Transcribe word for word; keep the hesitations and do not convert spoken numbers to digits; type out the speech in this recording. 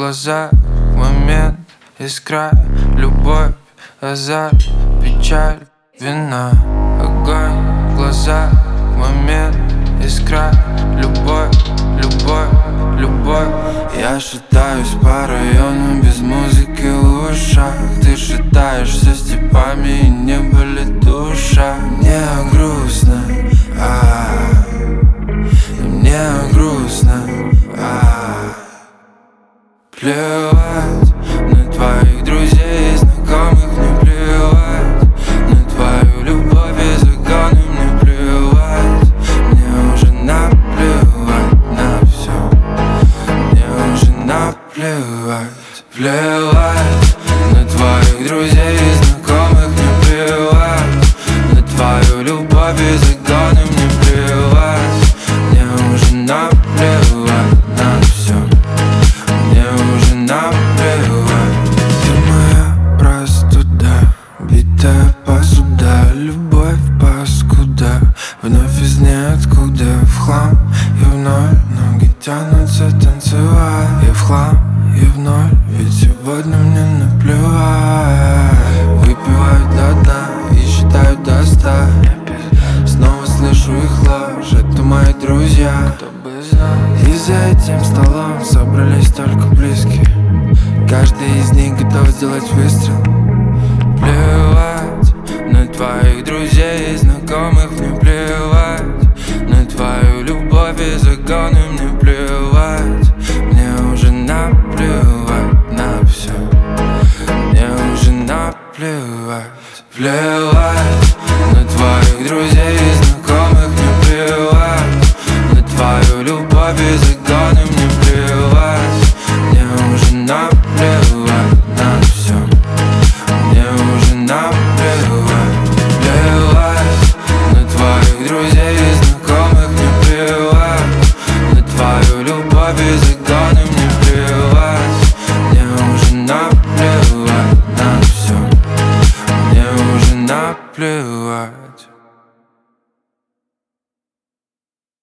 глазах момент, искра, любовь, азарт, печаль, вина. Огонь в глазах момент, искра, любовь, любовь, любовь. Я шатаюсь по району без музыки в ушах. Ты шатаешься степами и не болит душа. Мне грустно, а мне грустно, а плевать на твоих друзей и знакомых, не плевать на твою любовь и загоны, мне плевать. Мне уже наплевать на все, мне уже наплевать. Плевать на твоих друзей и знакомых, не плевать на твою любовь и загоны, мне плевать. Мне уже наплевать на все, мне уже наплевать. Ты моя простуда, битая посуда, любовь паскуда, вновь из ниоткуда, в хлам и в ноль. Ноги тянутся танцевать, я в хлам и в ноль, ведь сегодня мне наплевать. Выпиваю до дна и считаю до ста. Снова слышу их ложь, это мои друзья. Кто бы знал. И за этим столом собрались только близкие. Каждый из них готов сделать выстрел. Плевать на твоих друзей и знакомых, мне плевать на твою любовь и загоны, мне плевать. Мне уже наплевать на все, мне уже наплевать. Плевать на твоих друзей и знакомых, мне плевать на твою любовь и загоны, мне плевать. Мне уже наплевать на все, мне уже наплевать. Плевать на твоих друзей и знакомых, мне плевать на твою любовь и загоны, мне плевать. Мне уже наплевать.